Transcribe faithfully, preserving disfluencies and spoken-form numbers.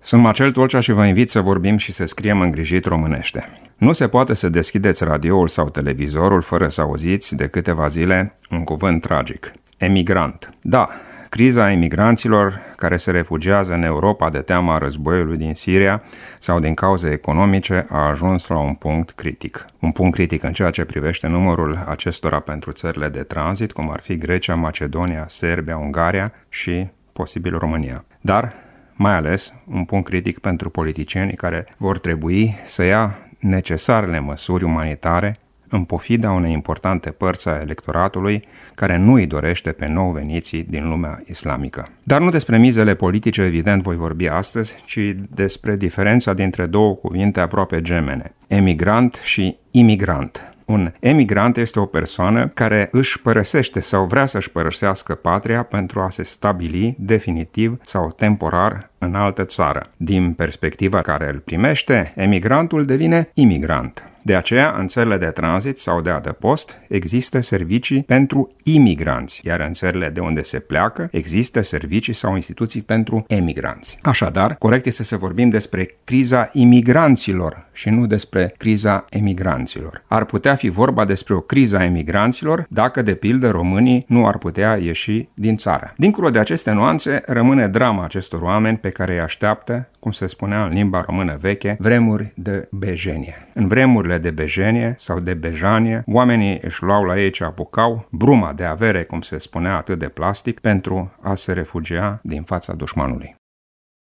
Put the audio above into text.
Sunt Marcel Tulcea și vă invit să vorbim și să scriem îngrijit românește. Nu se poate să deschideți radioul sau televizorul fără să auziți de câteva zile un cuvânt tragic. Emigrant. Da, criza emigranților care se refugiază în Europa de teama războiului din Siria sau din cauze economice a ajuns la un punct critic. Un punct critic în ceea ce privește numărul acestora pentru țările de tranzit, cum ar fi Grecia, Macedonia, Serbia, Ungaria și posibil România. Dar mai ales un punct critic pentru politicienii care vor trebui să ia necesarele măsuri umanitare în pofida unei importante părți a electoratului care nu îi dorește pe nou veniții din lumea islamică. Dar nu despre mizele politice, evident, voi vorbi astăzi, ci despre diferența dintre două cuvinte aproape gemene, emigrant și imigrant. Un emigrant este o persoană care își părăsește sau vrea să-și părăsească patria pentru a se stabili definitiv sau temporar în altă țară. Din perspectiva care îl primește, emigrantul devine imigrant. De aceea, în țările de tranzit sau de adăpost, există servicii pentru imigranți, iar în țările de unde se pleacă, există servicii sau instituții pentru emigranți. Așadar, corect este să vorbim despre criza imigranților și nu despre criza emigranților. Ar putea fi vorba despre o criză a emigranților dacă, de pildă, românii nu ar putea ieși din țară. Dincolo de aceste nuanțe, rămâne drama acestor oameni pe care îi așteaptă, cum se spunea în limba română veche, vremuri de bejenie. În vremurile de bejenie sau de bejanie, oamenii își luau la ei ce apucau, bruma de avere, cum se spunea atât de plastic, pentru a se refugia din fața dușmanului.